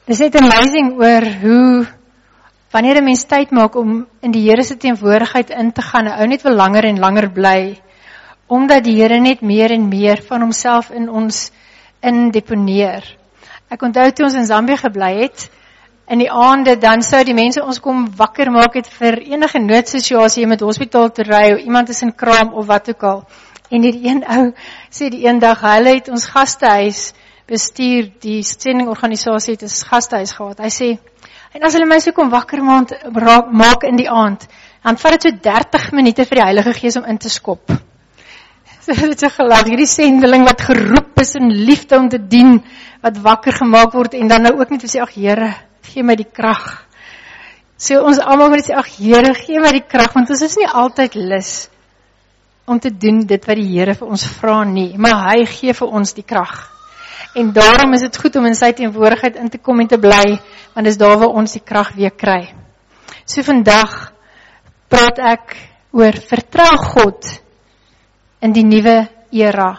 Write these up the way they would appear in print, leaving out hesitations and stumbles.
Dis net amazing oor hoe, wanneer 'n mens tyd maak om in die Here se teenwoordigheid in te gaan, 'n ou net wil langer en langer bly, omdat die Here net meer en meer van homself in ons deponeer. Ek onthou toe ons in Zambia gebly het, in die aande, dan sou die mense ons kom wakker maak het vir enige noodsituasie, met hospitaal te ry, of iemand is in kraam, of wat ook al. En die een ou sê die een dag, hulle het ons gastehuis bestuur, die sendingorganisasie het ons gastehuis gehad. Hy sê, en as hulle my so kom wakker maak in die aand, dan vat het so 30 minute vir die Heilige Gees om in te skop. So het so gelag, hierdie sendeling wat geroep is in liefde om te dien, wat wakker gemaak word, en dan nou ook net te sê, ag Here, gee my die krag. So ons almal moet sê, ag Here, gee my die krag, want ons is nie altyd lus om te doen dit wat die Here vir ons vra nie, maar hy gee vir ons die krag. En daarom is dit goed om in sy teenwoordigheid in te kom en te bly, want dis daar waar ons die krag weer kry. So vandag praat ek oor vertrou God in die nuwe era.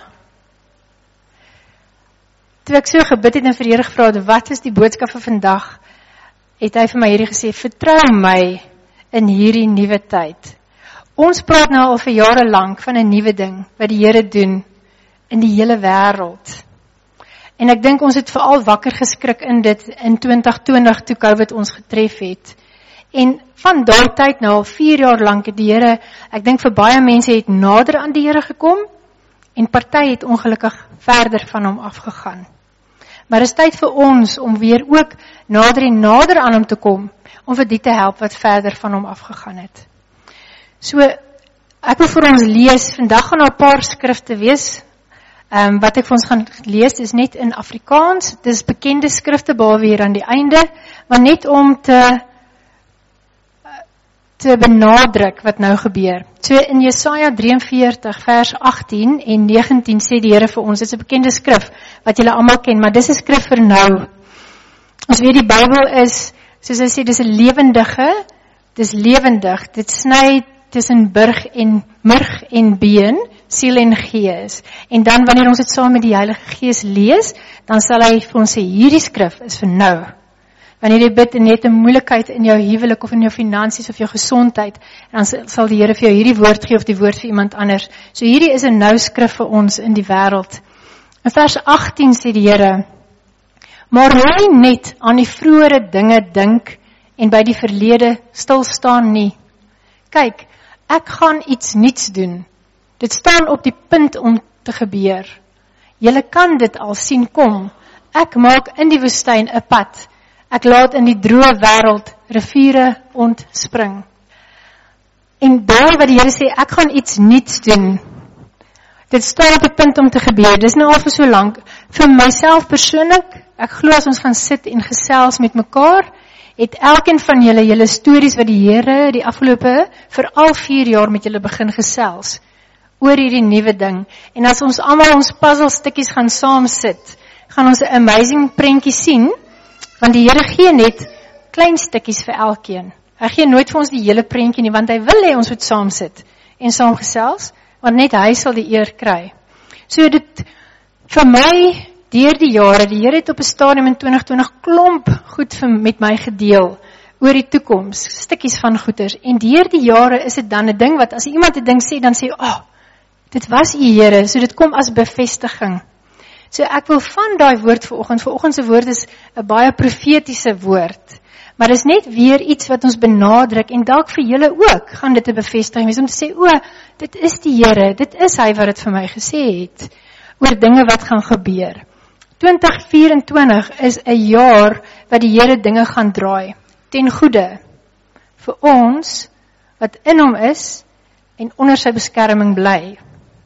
Toe ek so gebid het en vir die Here gevra het, wat is die boodskap vir vandag, het hy vir my hierdie gesê, vertrou my in hierdie nuwe tyd. Ons praat nou al vir jare lank van 'n nuwe ding, wat die Here doen in die hele wêreld. En ek dink ons het veral wakker geskrik in dit in 2020 toe COVID ons getref het. En van daai tyd nou al 4 jaar lank het die Here, ek dink vir baie mense het nader aan die Here gekom, en party het ongelukkig verder van hom afgegaan. Maar is tyd vir ons om weer ook nader en nader aan hom te kom, om vir die te help wat verder van hom afgegaan het. So, ek wil vir ons lees, vandag gaan 'n paar skrifte wees, wat ek vir ons gaan lees, is net in Afrikaans, dit is bekende skrifte, behalwe hier aan die einde, maar net om te benadruk wat nou gebeur. So in Jesaja 43 vers 18 en 19 sê die Here vir ons, dit is 'n bekende skrif, wat julle almal ken, maar dis 'n skrif vir nou. Ons weet die Bybel is, soos hy sê, dis 'n lewendige, dis lewendig, dit sny tussen murg en been, siel en gees. En dan wanneer ons dit saam met die Heilige Gees lees, dan sal hy vir ons sê, hierdie skrif is vir nou. Wanneer jy bid en jy het 'n moeilikheid in jou huwelik of in jou finansies of jou gesondheid, dan sal die Here vir jou hierdie woord gee of die woord vir iemand anders. So hierdie is 'n nou skrif vir ons in die wêreld. In vers 18 sê die Here, maar mooi net aan die vroeëre dinge dink en by die verlede stil staan nie. Kyk, ek gaan iets nuuts doen. Dit staan op die punt om te gebeur. Julle kan dit al sien kom. Ek maak in die woestyn 'n pad. Ek laat in die droë wêreld riviere ontspring. En daar wat die Here sê, ek gaan iets nuuts doen. Dit staan op die punt om te gebeur. Dis nou al vir so lank. Vir myself persoonlik, ek glo as ons gaan sit en gesels met mekaar, het elkeen van julle stories wat die Here die afgelope vir al 4 jaar met julle begin gesels oor hierdie nuwe ding. En as ons almal ons puzzelstukkies gaan saam sit, gaan ons 'n amazing prentjie sien, want die Here gee net klein stukkies vir elkeen. Hy gee nooit vir ons die hele prentjie nie, want hy wil hê ons moet saam sit en saam gesels, want net hy sal die eer kry. So dit vir my deur die jare, die Here het op 'n stadium in 2020 klomp goed met my gedeel oor die toekoms, stukkies van goeders. En deur die jare is dit dan 'n ding wat as iemand 'n ding sê, dan sê, dit was U Here, so dit kom as bevestiging. So ek wil van daai woord vanoggend se woord is 'n baie profetiese woord. Maar dis net weer iets wat ons benadruk en dalk vir julle ook gaan dit 'n bevestiging wees om te sê, dit is die Here, dit is hy wat dit vir my gesê het oor dinge wat gaan gebeur. 2024 is 'n jaar wat die Here dinge gaan draai ten goeie vir ons wat in hom is en onder sy beskerming bly.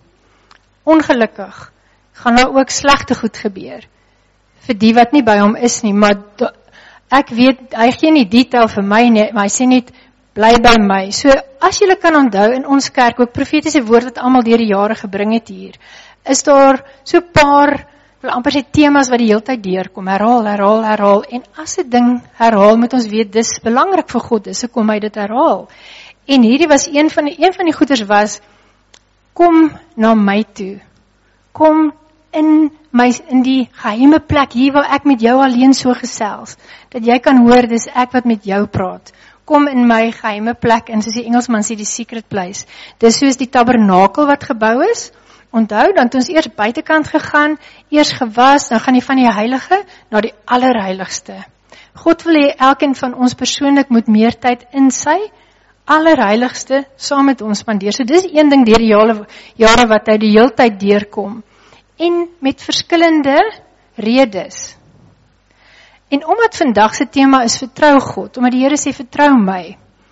Ongelukkig gaan daar ook slegte goed gebeur vir die wat nie by hom is nie, maar ek weet, hy gee nie detail vir my nie, maar hy sê net, bly by my. So, as julle kan onthou, in ons kerk, ook profetiese woord wat almal deur die jare gebring het hier, is daar so paar, wil amper sê temas wat die hele tyd deurkom, herhaal, en as 'n ding herhaal, moet ons weet, dis belangrik vir God, so kom hy dit herhaal. En hierdie was een van die goeders was, kom na my toe, kom in die geheime plek, hier waar ek met jou alleen so gesels, dat jy kan hoor, dis ek wat met jou praat. Kom in my geheime plek, en soos die Engelsman sê, die secret place. Dis soos die tabernakel wat gebou is. Onthou, dan het ons eers buitekant gegaan, eers gewas, dan gaan jy van die heilige na die allerheiligste. God wil hê elkeen van ons persoonlik moet meer tyd in sy allerheiligste saam met ons spandeer. So dis een ding deur die jare wat hy die hele tyd deurkom. En met verskillende redes. En omdat vandag se tema is vertrou God, omdat die Here sê vertrou my,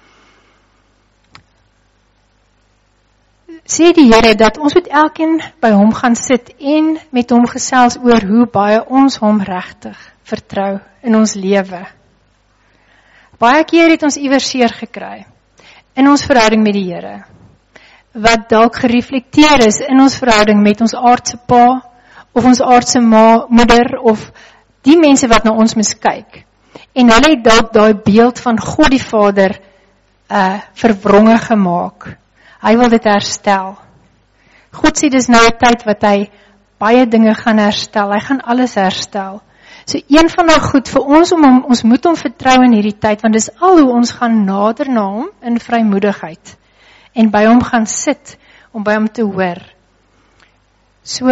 sê die Here dat ons moet elkeen by hom gaan sit en met hom gesels oor hoe baie ons hom regtig vertrou in ons lewe. Baie keer het ons iewers seer gekry in ons verhouding met die Here, wat dalk gereflekteer is in ons verhouding met ons aardse pa, of ons aardse moeder, of die mense wat na ons miskyk. En hulle het dalk daai beeld van God die Vader verwronge gemaak. Hy wil dit herstel. God sê dis nou 'n tyd wat hy baie dinge gaan herstel. Hy gaan alles herstel. So een van die goed vir ons, ons moet hom vertrou in hierdie tyd, want dis al hoe ons gaan nader na hom in vrymoedigheid. En by hom gaan sit, om by hom te hoor. So,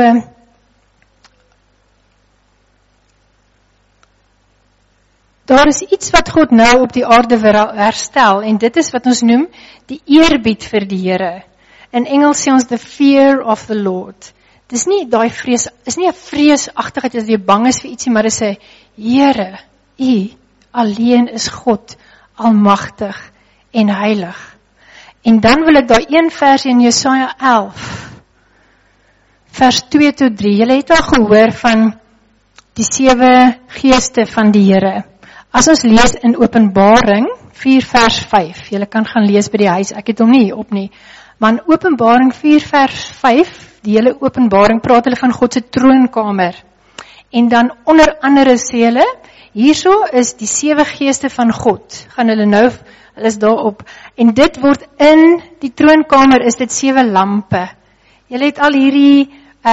daar is iets wat God nou op die aarde wil herstel, en dit is wat ons noem, die eerbied vir die Here. In Engels sê ons, the fear of the Lord. Dis nie daai vrees, is nie 'n vreesagtigheid, dat jy bang is vir ietsie, maar dis 'n Here, U alleen is God, almagtig en heilig. En dan wil ek daai een vers in Jesaja 11, vers 2 tot 3, julle het al gehoor van die 7 geeste van die Here. As ons lees in Openbaring 4 vers 5, julle kan gaan lees by die huis, ek het hom nie op nie, maar in Openbaring 4 vers 5, die hele Openbaring praat hulle van God se troonkamer. En dan onder andere sê hulle, hierso is die 7 geeste van God, gaan hulle nou, hulle is daarop, en dit word in die troonkamer, is dit 7 lampe. Julle het al hierdie,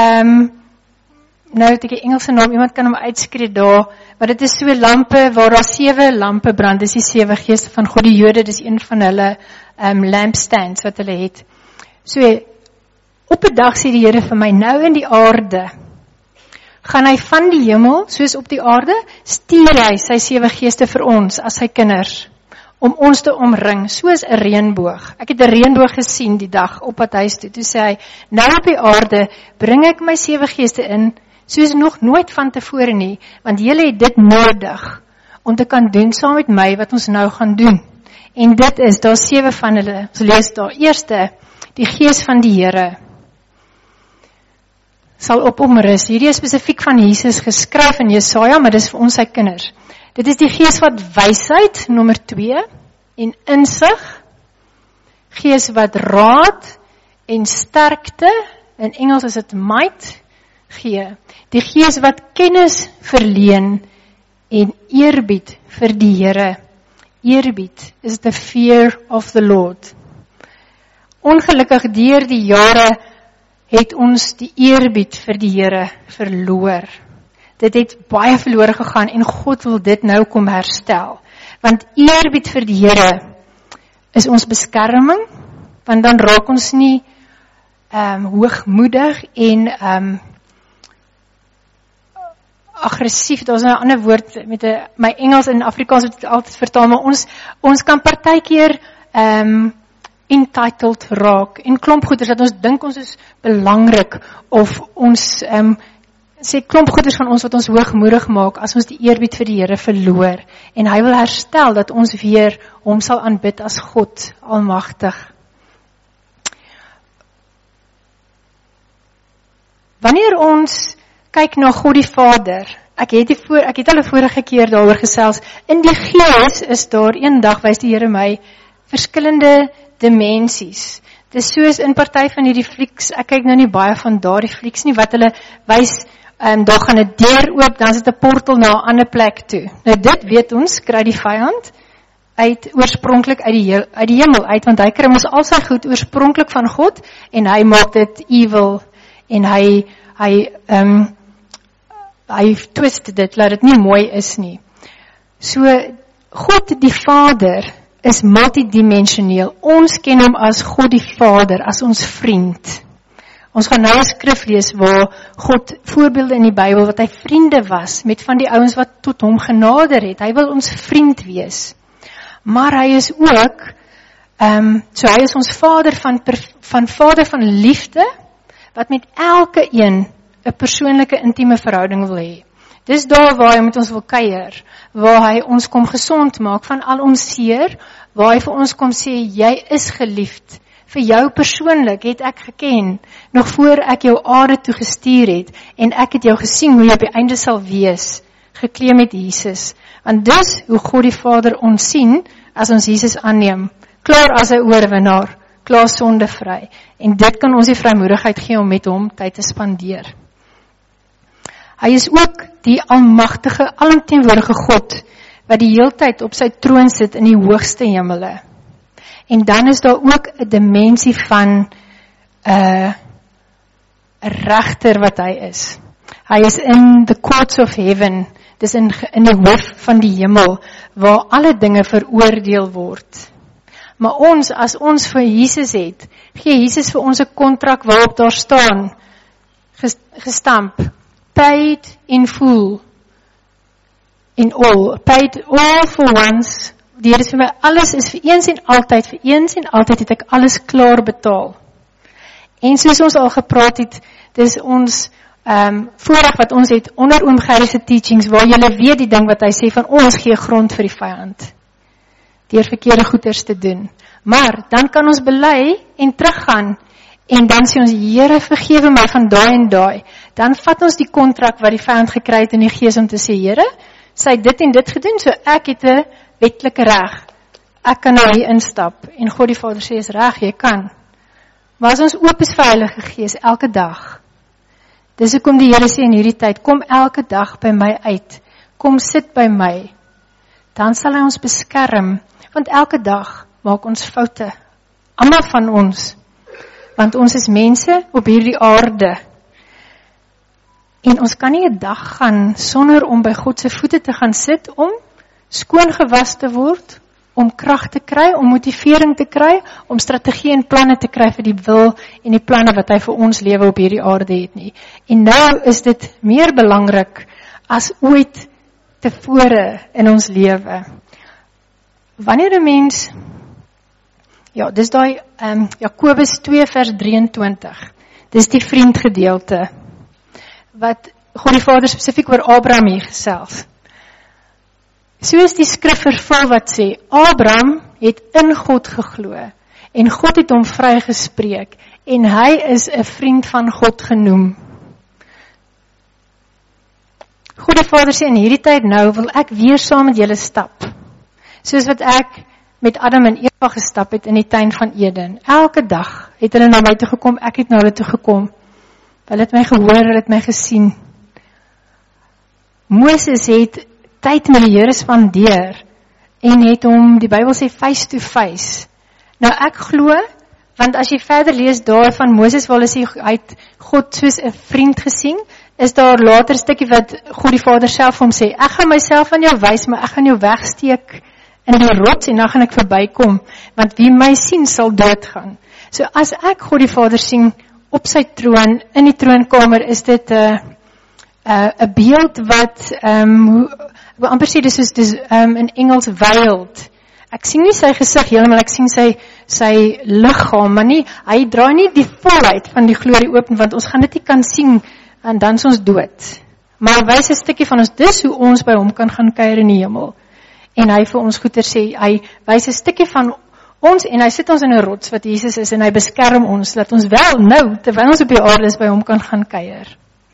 nou het ek die Engelse naam, iemand kan hom uitskree daar, maar dit is so lampe, waar daar 7 lampe brand, dis die 7 geeste van God, die Jode, dis een van hulle lampstands wat hulle het. So, op 'n dag sê die Here vir my, nou in die aarde, gaan hy van die hemel, soos op die aarde, stuur hy sy 7 geeste vir ons, as sy kinders, om ons te omring, soos 'n reënboog. Ek het 'n reënboog gesien die dag, op pad huis toe, toe sê hy, nou op die aarde, bring ek my 7 geeste in, soos nog nooit van tevore nie, want julle het dit nodig, om te kan doen saam met my, wat ons nou gaan doen. En dit is, daar 7 van hulle, ons lees daar, eerste, die gees van die Here, sal op hom rus. Hierdie is spesifiek van Jesus geskryf in Jesaja, maar dis vir ons sy kinders. Dit is die gees wat wysheid, nommer 2, en insig, gees wat raad en sterkte, in Engels is dit might, gee. Die gees wat kennis verleen en eerbied vir die Here. Eerbied is the fear of the Lord. Ongelukkig deur die jare het ons die eerbied vir die Here verloor. Dit het baie verlore gegaan en God wil dit nou kom herstel. Want eerbied vir die Here is ons beskerming, want dan raak ons nie hoogmoedig en aggressief, daar is nou 'n ander woord, met my Engels en Afrikaans het altyd vertaal, maar ons kan partykeer entitled raak, en klomp goeders, dat ons dink ons is belangrik, of ons sê klomp goeders van ons wat ons hoogmoedig maak, as ons die eerbied vir die Here verloor, en hy wil herstel, dat ons weer hom sal aanbid as God, almagtig. Wanneer ons kyk na God die Vader, ek het al 'n vorige keer daaroor gesels, in die gees is daar, eendag wys die Here my, verskillende dimensies. Dis soos in party van hierdie flieks, ek kyk nou nie baie van daardie flieks nie, wat hulle wys, daar gaan 'n deur oop, dan is dit 'n portal na 'n ander plek toe. Nou dit weet ons, kry die vyand oorspronklik uit die hemel uit, want hy kry ons al sy goed oorspronklik van God, en hy maak dit evil, en hy hy twist dit, laat dit nie mooi is nie. So, God die Vader is multidimensioneel. Ons ken hom as God die Vader, as ons vriend. Ons gaan nou 'n skrif lees waar God voorbeelde in die Bybel wat hy vriende was met van die ouens wat tot hom genader het. Hy wil ons vriend wees. Maar hy is ook, so hy is ons Vader Vader van liefde, wat met elke een 'n persoonlike intieme verhouding wil hê. Dis daar waar hy met ons wil kuier, waar hy ons kom gesond maak van al ons seer, waar hy vir ons kom sê, jy is geliefd. Vir jou persoonlik het ek geken, nog voor ek jou aarde toe gestuur het, en ek het jou gesien hoe jy op die einde sal wees, geklee met Jesus. Want dis hoe God die Vader ons sien, as ons Jesus aanneem, klaar as 'n oorwinnaar, klaar sondevry. En dit kan ons die vrymoedigheid gee om met hom tyd te spandeer. Hy is ook die almagtige, alomteenwoordige God, wat die heeltyd op sy troon sit in die hoogste hemele. En dan is daar ook 'n dimensie van 'n regter wat hy is. Hy is in the courts of heaven, dis in die hof van die hemel, waar alle dinge veroordeel word. Maar ons, as ons vir Jesus het, gee Jesus vir ons 'n kontrak waarop daar staan, gestamp, paid in full, in all, paid all for once. Die Here sê vir my, alles is vir eens en altyd het ek alles klaar betaal. En soos ons al gepraat het, dis ons voorreg wat ons het onder Oom Gerrie se teachings, waar julle weet die ding wat hy sê van ons gee grond vir die vyand, deur verkeerde goeders te doen. Maar dan kan ons bely en teruggaan, en dan sê ons, Here vergewe my van daai en daai. Dan vat ons die kontrak wat die vyand gekry het in die gees om te sê, Here, sy het dit en dit gedoen, so ek het 'n wetlike reg. Ek kan nou hier instap. En God die Vader sê, is reg, jy kan. Maar as ons oop is vir Heilige Gees, elke dag. Dis hoekom die Here sê in hierdie tyd, kom elke dag by my uit. Kom sit by my. Dan sal hy ons beskerm. Want elke dag maak ons foute. Almal van ons. Want ons is mense op hierdie aarde. En ons kan nie 'n dag gaan sonder om by God se voete te gaan sit om skoon gewas te word, om krag te kry, om motivering te kry, om strategie en planne te kry vir die wil en die planne wat hy vir ons lewe op hierdie aarde het nie. En nou is dit meer belangrik as ooit tevore in ons lewe. Wanneer 'n mens, ja, dis daai Jakobus 2 vers 23, dis die vriendgedeelte, wat God die Vader spesifiek oor Abraham hier gesels. So is die skrif vervul wat sê, Abraham het in God geglo, en God het hom vrygespreek, en hy is 'n vriend van God genoem. God die Vader sê, in hierdie tyd nou wil ek weer saam met julle stap, soos wat ek met Adam en Eva gestap het in die tuin van Eden. Elke dag het hulle na my toe gekom, ek het na hulle toe gekom. Hulle het my gehoor, hulle het my gesien. Moses het tyd met die Here spandeer en het hom, die Bybel sê, face to face. Nou ek glo, want as jy verder lees daar van Moses, waar hulle sê, hy het God soos 'n vriend gesien, is daar later 'n stukkie wat God die Vader self hom sê, ek gaan myself aan jou wys, maar ek gaan jou wegsteek in die rots en dan gaan ek verbykom, want wie my sien sal doodgaan. So as ek God die Vader sien op sy troon, in die troonkamer, is dit 'n beeld wat, ek wil amper sê, dis in Engels veiled. Ek sien nie sy gesig heeltemal, ek sien sy liggaam, maar nie, hy draai nie die volheid van die glorie open, want ons gaan dit nie kan sien, en dan is ons dood. Maar hy wys 'n stukkie van ons, dis hoe ons by hom kan gaan kuier in die hemel. En hy vir ons goeie sê, hy wys 'n stukkie van ons, en hy sit ons in 'n rots wat Jesus is, en hy beskerm ons, dat ons wel nou, terwyl ons op die aarde is, by hom kan gaan kuier.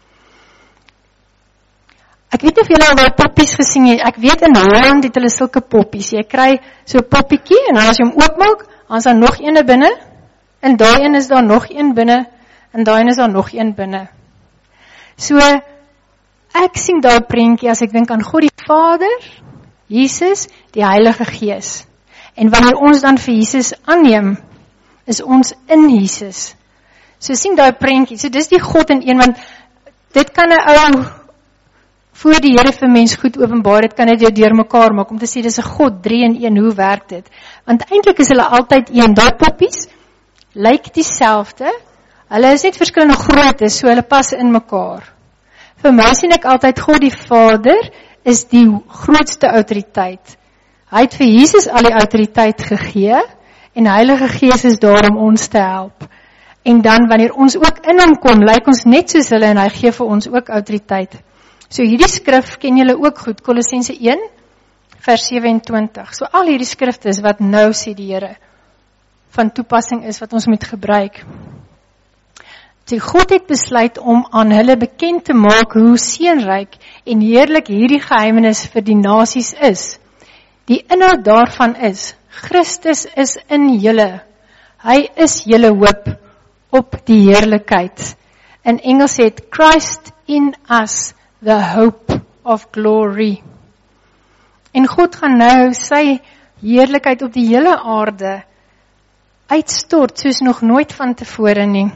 Ek weet nie of julle al daai poppies gesien het, ek weet in Holland het hulle sulke poppies, jy kry so 'n poppiekie, en dan as jy hom oopmaak, dan is daar nog een binne, en daai een is daar nog een binne, en daai een is daar nog een binne. So, ek sien daai prentjie as ek dink aan God die Vader, Jesus, die Heilige Gees. En wanneer ons dan vir Jesus aanneem, is ons in Jesus. So sien daai prentjie, so dis die God in een, want dit kan 'n ou voor die Here vir mens goed openbaar, dit kan dit jou deurmekaar maak, om te sê, dis 'n God, 3 in 1, hoe werk dit? Want eintlik is hulle altyd een, daai poppies, lyk dieselfde, hulle is net verskillende grootte, so hulle pas in mekaar. Vir my sien ek altyd, God die Vader, is die grootste autoriteit. Hy het vir Jesus al die autoriteit gegee, en Heilige Gees is daar om ons te help. En dan, wanneer ons ook in hom kom, lyk ons net soos hulle, en hy gee vir ons ook autoriteit. So hierdie skrif ken julle ook goed, Kolossense 1, vers 27. So al hierdie skrifte is wat nou, sê die Here, van toepassing is, wat ons moet gebruik. So God het besluit om aan hulle bekend te maak, hoe seënryk en heerlik hierdie geheimenis vir die nasies is. Die inhoud daarvan is, Christus is in julle. Hy is julle hoop op die heerlikheid. In Engels het Christ in us, the hope of glory. En God gaan nou sy heerlikheid op die hele aarde uitstort, soos nog nooit van tevore nie.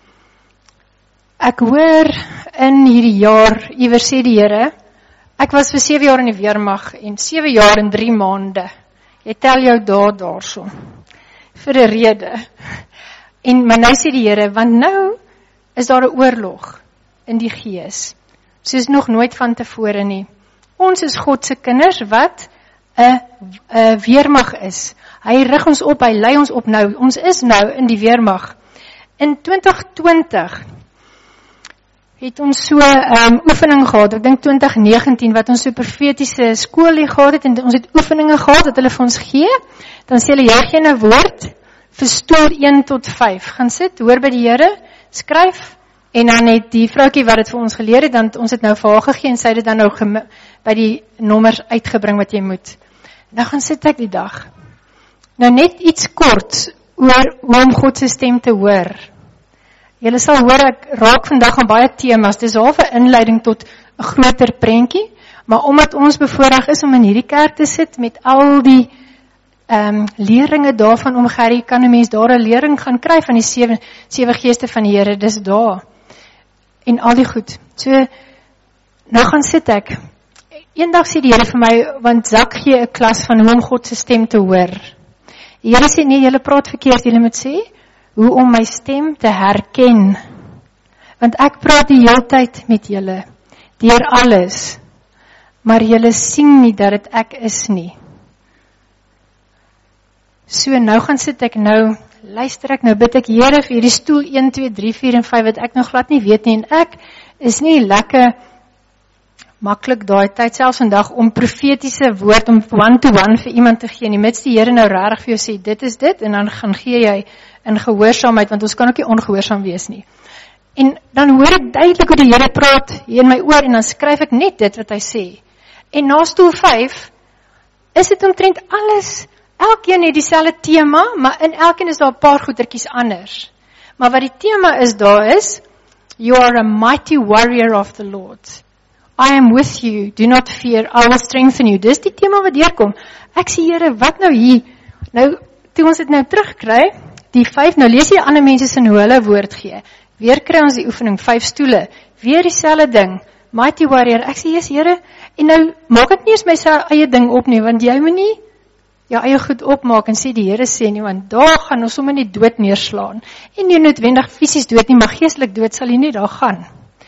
Ek hoor in hierdie jaar, iewers sê die Here, ek was vir 7 jaar in die weermag, en 7 jaar en 3 maande. Jy tel jou daarso, vir 'n rede. Maar nou sê die Here, want nou is daar 'n oorlog in die gees, soos nog nooit van tevore nie. Ons is God se kinders wat 'n weermag is. Hy rig ons op, hy lei ons op nou. Ons is nou in die weermag. In 2020 het ons so oefening gehad, ek dink 2019, wat ons so profetiese skool gehad het, en ons het oefeninge gehad, dat hulle vir ons gee, dan sê hulle, jy gee 'n woord, verstoor 1 tot 5, gaan sit, hoor by die Here, skryf, en dan het die vroukie wat het vir ons geleer het, dan ons het nou vir haar gegee, en sy het dit dan nou by die nommers uitgebring wat jy moet. Nou gaan sit ek die dag. Nou net iets kort, oor hoe om God se stem te hoor. Julle sal hoor, ek raak vandag aan baie temas, dis half 'n inleiding tot 'n groter prentjie, maar omdat ons bevoorreg is om in hierdie kerk te sit, met al die leringe daarvan om Gerrie, kan 'n mens daar 'n lering gaan kry van die 7 geeste van die Here, dis daar, en al die goed. So, nou gaan sit ek, eendag sê die Here vir my, want Zak gee 'n klas van hoe om God se stem te hoor. Die Here sê, nee, julle praat verkeerd, julle moet sê, hoe om my stem te herken, want ek praat die hele tyd met julle, deur alles, maar julle sien nie dat dit ek is nie. So nou gaan sit ek nou, luister ek nou, bid ek Here vir hierdie stoel 1, 2, 3, 4 en 5, wat ek nog glad nie weet nie, en ek is nie lekker maklik daai tyd, selfs vandag, om profetiese woord, om one-to-one vir iemand te gee, en die mits die Here nou rarig vir jou sê, dit is dit, en dan gaan gee jy in gehoorsaamheid, want ons kan ook nie ongehoorsaam wees nie. En dan hoor ek duidelik hoe die Here praat hier in my oor, en dan skryf ek net dit wat hy sê. En na stoel 5, is dit omtrent alles, elkeen het dieselfde tema, maar in elkeen is daar 'n paar goedertjies anders. Maar wat die tema is daar is, you are a mighty warrior of the Lord. I am with you, do not fear, I will strengthen you. Dis die tema wat deurkom. Ek sê, Here, wat nou hier? Nou, toe ons dit nou terugkry, die 5, nou lees jy ander mense sin hoe hulle woord gee. Weer kry ons die oefening, 5 stoele, weer dieselfde ding, mighty warrior. Ek sê, yes, Here, en nou maak ek nie eens my eie ding op nie, want jy moet nie jou eie goed opmaak en sê die Here sê nie, want daar gaan ons sommer nie dood neerslaan. En nie noodwendig fisies dood nie, maar geestelik dood sal jy nie daar gaan.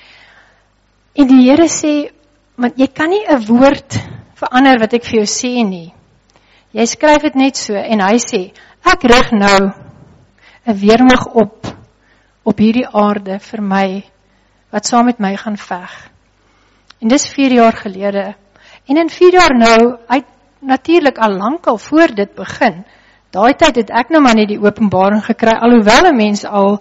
En die Here sê, want jy kan nie 'n woord verander wat ek vir jou sê nie. Jy skryf dit net so, en hy sê, ek rig nou 'n weermag op hierdie aarde vir my, wat saam met my gaan veg. En dis 4 jaar gelede. En in 4 jaar nou, uit natuurlik al lank al voor dit begin, daai tyd het ek nou maar net die openbaring gekry, alhoewel 'n mens al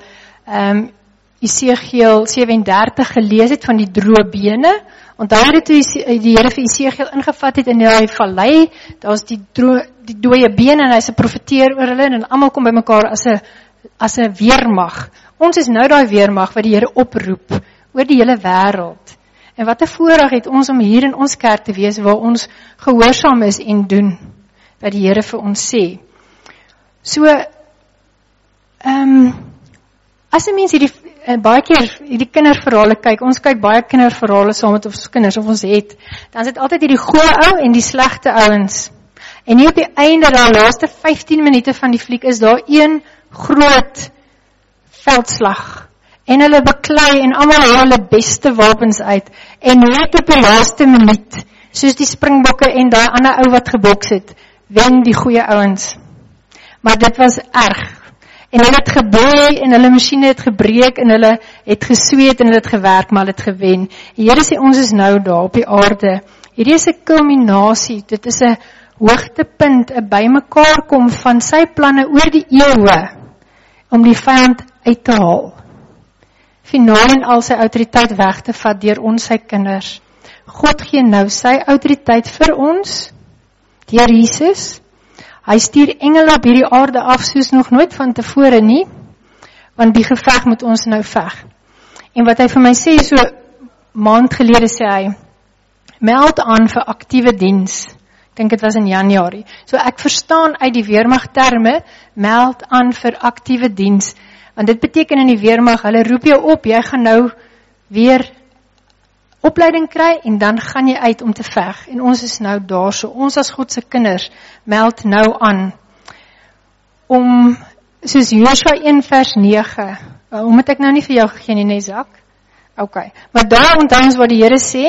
Esegiel 37 gelees het van die droë bene, onthou dit toe die Here vir Esegiel ingevat het in die vallei, daar was die dooie bene, en hy se profeteer oor hulle, en almal kom bymekaar as 'n weermag. Ons is nou daai weermag wat die Here oproep oor die hele wêreld. En wat 'n voorreg het ons om hier in ons kerk te wees, waar ons gehoorsaam is en doen wat die Here vir ons sê. So, as 'n mens hierdie baie keer die kinderverhale kyk, ons kyk baie kinderverhale saam met ons kinders, of ons het, dan is dit altyd hierdie goeie ou en die slegte ouens. En hier op die einde, daar laaste 15 minute van die fliek, is daar een groot veldslag. En hulle beklei en almal haal hulle beste wapens uit. En net op die laaste minuut, soos die springbokke en daai ander ou wat geboks het, wen die goeie ouens. Maar dit was erg. En hulle het geboei, en hulle masjiene het gebreek, en hulle het gesweet, en hulle het gewerk, maar hulle het gewen. Die Here sê, ons is nou daar op die aarde. Hierdie is 'n kulminasie, dit is 'n hoogtepunt, 'n bymekaar kom van sy planne oor die eeue, om die vyand uit te haal. Finaal en al sy autoriteit weg te vat deur ons sy kinders. God gee nou sy autoriteit vir ons, deur Jesus. Hy stuur engele op hierdie aarde af, soos nog nooit van tevore nie, want die geveg moet ons nou veg. En wat hy vir my sê, so maand gelede sê hy, meld aan vir aktiewe diens. Ek dink dit was in Januarie. So ek verstaan uit die weermag terme, meld aan vir aktiewe diens. Want dit beteken in die weermag, hulle roep jou op, jy gaan nou weer opleiding kry, en dan gaan jy uit om te veg. En ons is nou daar, so ons as God se kinders, meld nou aan, om, soos Josua 1 vers 9, hoe moet ek nou nie vir jou gegee nie, Zak? Ok, maar daar onthou ons wat die Here sê,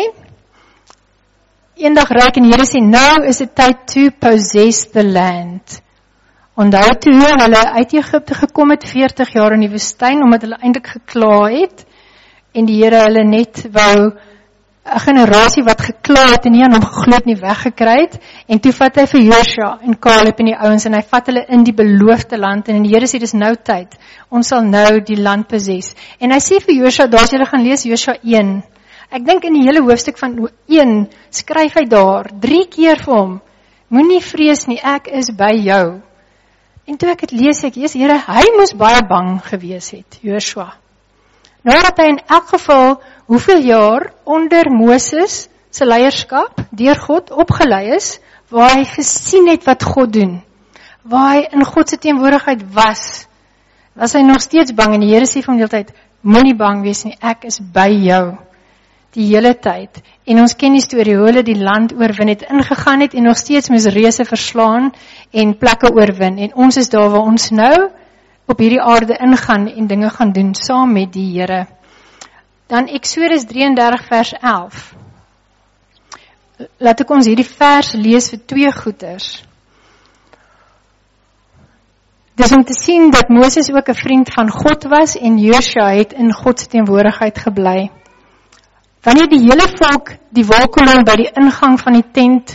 eendag raak en die Here sê, now is it time to possess the land. Onthou toe hulle uit Egypte gekom het, 40 jaar in die woestyn, omdat hulle eintlik gekla het, en die Here hulle net wou, 'n generasie wat gekla het en nie aan hom geglo het nie weggekry het, en toe vat hy vir Josua en Caleb en die ouens, en hy vat hulle in die beloofde land, en die Here sê, dis nou tyd, ons sal nou die land possess. En hy sê vir Josua, daar as julle gaan lees Josua 1, ek dink in die hele hoofstuk van 1, skryf hy daar, 3 keer vir hom, moenie vrees nie, ek is by jou. En toe ek het lees, ek lees, Here, hy moes baie bang gewees het, Josua. Nou dat hy in elk geval, hoeveel jaar onder Moses se leierskap, deur God opgelei is, waar hy gesien het wat God doen, waar hy in God se teenwoordigheid was hy nog steeds bang, en die Here sê vir hom die hele tyd, moenie bang wees nie, ek is by jou, die hele tyd. En ons ken die storie, hoe hulle die land oorwin het, ingegaan het, en nog steeds moes reuse verslaan, en plekke oorwin, en ons is daar waar ons nou, op hierdie aarde ingaan, en dinge gaan doen, saam met die Here. Dan Eksodus 33 vers 11. Laat ek ons hierdie vers lees vir 2 goeters. Dis om te sien dat Moses ook 'n vriend van God was, en Josua het in God se teenwoordigheid gebly. Wanneer die hele volk die wolkkolom by die ingang van die tent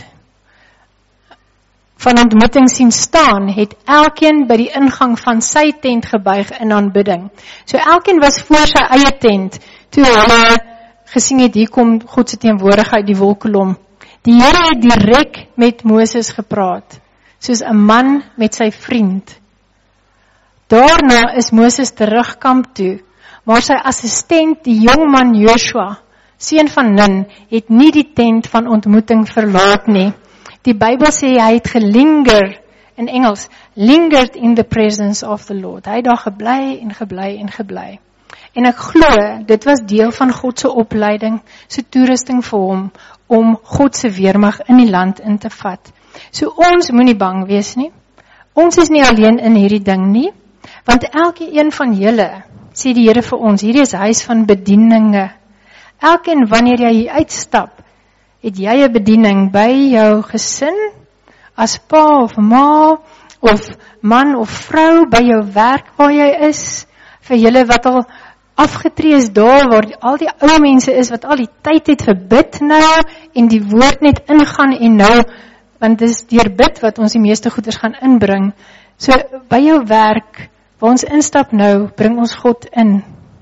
van ontmoeting sien staan, het elkeen by die ingang van sy tent gebuig in aanbidding. So elkeen was voor sy eie tent, toe hulle gesien het, hier kom God se teenwoordigheid, die wolkkolom. Die Here het direk met Moses gepraat, soos 'n man met sy vriend. Daarna is Moses terug kamp toe, maar sy assistent, die jongman Joshua, seun van Nun, het nie die tent van ontmoeting verlaat nie. Die Bybel sê hy het gelinger, in Engels, lingered in the presence of the Lord. Hy het daar gebly en gebly en gebly. En ek glo, dit was deel van God se opleiding, se toerusting vir hom, om God se weermag in die land in te vat. So ons moenie bang wees nie. Ons is nie alleen in hierdie ding nie, want elkeen van julle, sê die Here vir ons, hierdie is huis van bedieninge. Elkeen wanneer jy hier uitstap, het jy 'n bediening by jou gesin, as pa of ma, of man of vrou, by jou werk waar jy is, vir julle wat al afgetree is daar, waar al die ou mense is, wat al die tyd het vir bid nou, en die woord net ingaan en nou, want dis deur bid wat ons die meeste goeders gaan inbring. So, by jou werk, waar ons instap nou, bring ons God in.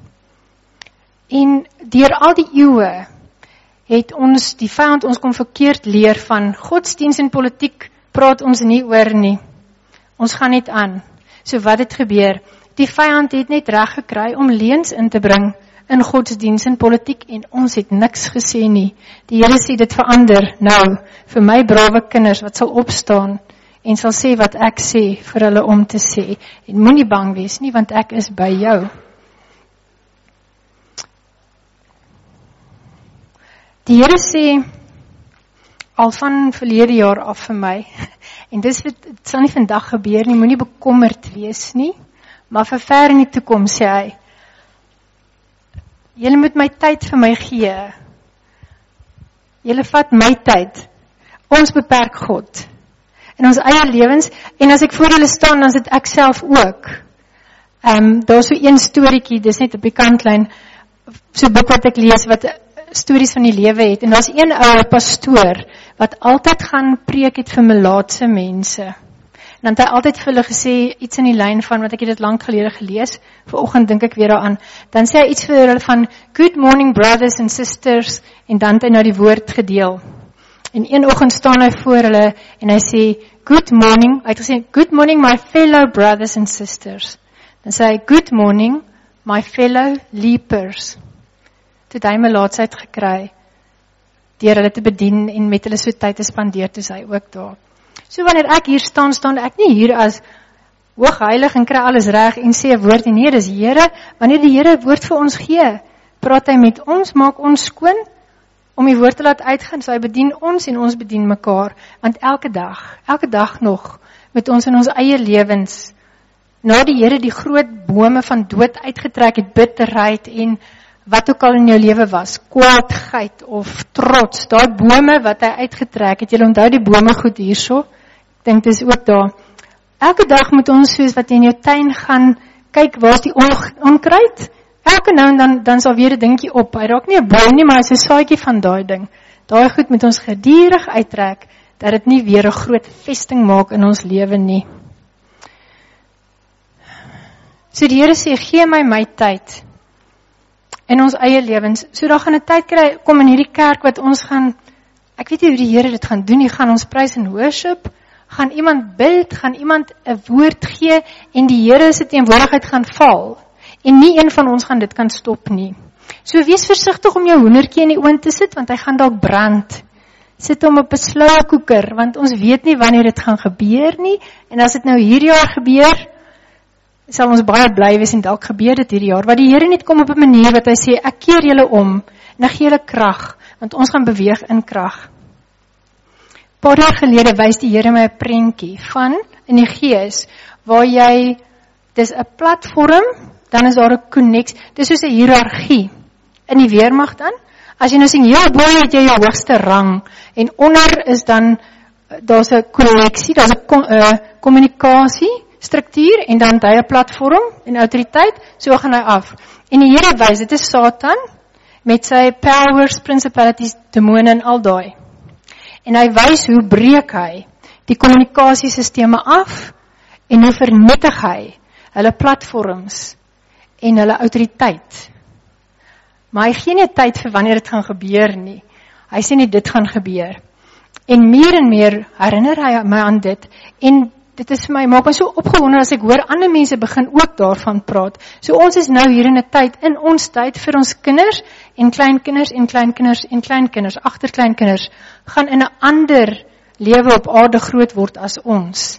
En deur al die eeue, het ons, die vyand ons kom verkeerd leer van godsdienst en politiek, praat ons nie oor nie. Ons gaan net aan. So wat het gebeur? Die vyand het net reg gekry om leuns in te bring in godsdienst en politiek, en ons het niks gesê nie. Die Here sê dit verander nou, vir my brawe kinders wat sal opstaan, en sal sê wat ek sê, vir hulle om te sê. En moenie bang wees nie, want ek is by jou. Die Here sê al van verlede jaar af vir my, en dit sal nie vandag gebeur nie, moenie bekommerd wees nie, maar vir ver in die toekoms sê hy, julle moet my tyd vir my gee, julle vat my tyd, ons beperk God, in ons eie lewens, en as ek voor julle staan, dan sit ek self ook, daar is so een storiekie, dis net op die kantlyn, so boek wat ek lees, wat stories van die lewe het, en daar is een oude pastoor, wat altyd gaan preek het vir melaatse mense, en dan het hy altyd vir hulle gesê, iets in die lyn van, wat ek het dit lang gelede gelees, vanoggend dink ek weer daaraan, dan sê hy iets vir hulle van, good morning brothers and sisters, en dan het hy nou die woord gedeel, en een oggend staan hy voor hulle, en hy sê, good morning, hy het gesê, good morning my fellow brothers and sisters, dan sê hy, good morning my fellow leapers, toe hy melaatsheid gekry, deur hulle te bedien, en met hulle so tyd te spandeer, toe hy ook daar. So wanneer ek hier staan ek nie hier as hoogheilig en kry alles reg en sê 'n woord, en nee, dis Here, wanneer die Here 'n woord vir ons gee, praat hy met ons, maak ons skoon, om die woord te laat uitgaan, so hy bedien ons en ons bedien mekaar, want elke dag nog, met ons in ons eie lewens, na die Here die groot bome van dood uitgetrek het, bitterheid en wat ook al in jou lewe was, kwaadheid of trots, daai bome wat hy uitgetrek het, julle onthou die bome goed hierso, ek dink dis ook daar, elke dag moet ons soos wat in jou tuin gaan, kyk waar is die onkruid, elke nou en dan sal weer 'n dingetjie op, hy raak nie 'n boom nie, maar hy is 'n saadjie van daai ding, daai goed moet ons gedurig uittrek, dat dit nie weer 'n groot vesting maak in ons lewe nie. So die Here sê, gee my tyd, in ons eie lewens, so daar gaan 'n tyd kom in hierdie kerk wat ons gaan, ek weet nie hoe die Here dit gaan doen, gaan ons prys en worship, gaan iemand bid, gaan iemand 'n woord gee, en die Here se teenwoordigheid gaan val, en nie een van ons gaan dit kan stop nie. So wees versigtig om jou hoendertjie in die oond te sit, want hy gaan dalk brand. Sit hom op 'n sloue koeker, want ons weet nie wanneer dit gaan gebeur nie, en as dit nou hierdie jaar gebeur, sal ons baie bly wees en dalk gebeur dit hierdie jaar, wat die Here net kom op 'n manier wat hy sê, ek keer julle om, en ek gee julle krag, want ons gaan beweeg in krag. Paar jaar gelede wys die Here my 'n prentjie van, in die gees, waar jy, dis 'n platform, dan is daar 'n connectie, dis soos 'n hiërargie, in die weermag dan, as jy nou sien, heel bo het jy jou hoogste rang, en onder is dan, daar's 'n konneksie, daar's 'n kommunikasie, struktuur, en dan hy 'n platform, en autoriteit, so gaan hy af. En die Here wys, dit is Satan, met sy powers, principalities, demone en al daai. En hy wys hoe breek hy die kommunikasiesisteme af, en hoe vernietig hy hulle platforms, en hulle autoriteit. Maar hy gee nie tyd vir wanneer dit gaan gebeur nie. Hy sê nie dit gaan gebeur. En meer herinner hy my aan dit, en dit is vir my, maak my so opgewonde as ek hoor, ander mense begin ook daarvan praat. So ons is nou hier in 'n tyd, in ons tyd, vir ons kinders, en kleinkinders, en kleinkinders, en kleinkinders, agterkleinkinders, gaan in 'n ander lewe op aarde groot word as ons.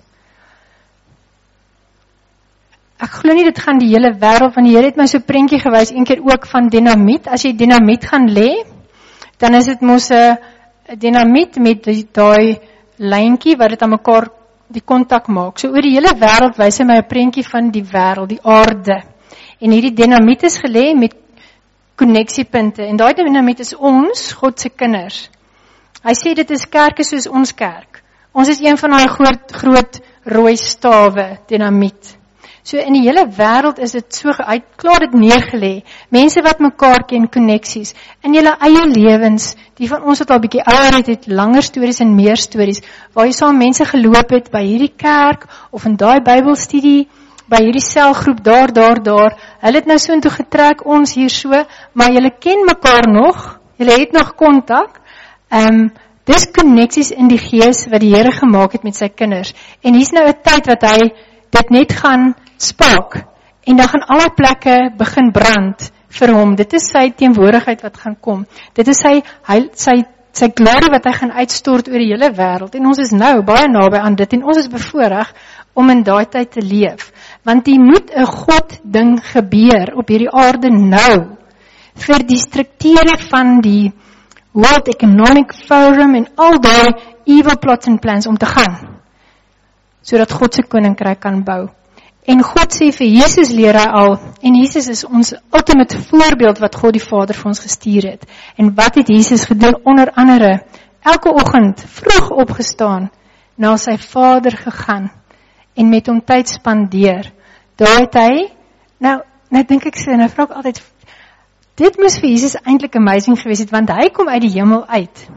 Ek glo nie dit gaan die hele wêreld, want die Here het my so 'n prentjie gewys, een keer ook van dinamiet, as jy dinamiet gaan lê, dan is dit mos 'n dinamiet met daai lyntjie, wat dit aan mekaar die kontak maak. So oor die hele wêreld wys hy my 'n prentjie van die wêreld, die aarde. En hierdie dinamiet is gelê met konneksiepunte. En daai dinamiet is ons, God se kinders. Hy sê dit is kerke soos ons kerk. Ons is een van daai groot rooi stawe, dinamiet. So in die hele wêreld is dit so, hy het klaar dit neergelê. Mense wat mekaar ken, konneksies. In julle eie lewens, die van ons wat al bietjie ouer het langer stories en meer stories, waar jy saam mense geloop het by hierdie kerk, of in daai Bybelstudie, by hierdie selgroep, daar. Hulle het nou so intoe getrek, ons hier so, maar julle ken mekaar nog, julle het nog kontak. Dis konneksies in die gees wat die Here gemaak het met sy kinders. En hier's nou 'n tyd wat hy dit net gaan spark, en dan gaan alle plekke begin brand vir hom. Dit is sy teenwoordigheid wat gaan kom. Dit is sy glorie wat hy gaan uitstort oor die hele wêreld, en ons is nou baie naby aan dit, en ons is bevoorreg om in daai tyd te leef, want die moet 'n God ding gebeur op hierdie aarde nou, vir die strukture van die World Economic Forum en al die evil plots and plans om te gaan, sodat God se koninkryk kan bou. En God sê vir Jesus leer hy al, en Jesus is ons ultimate voorbeeld wat God die Vader vir ons gestuur het. En wat het Jesus gedoen? Onder andere, elke oggend vroeg opgestaan, na sy Vader gegaan, en met hom tyd spandeer. Daar het hy, nou dink ek so, nou vra ek altyd, dit moes vir Jesus eintlik amazing gewees het, want hy kom uit die hemel uit.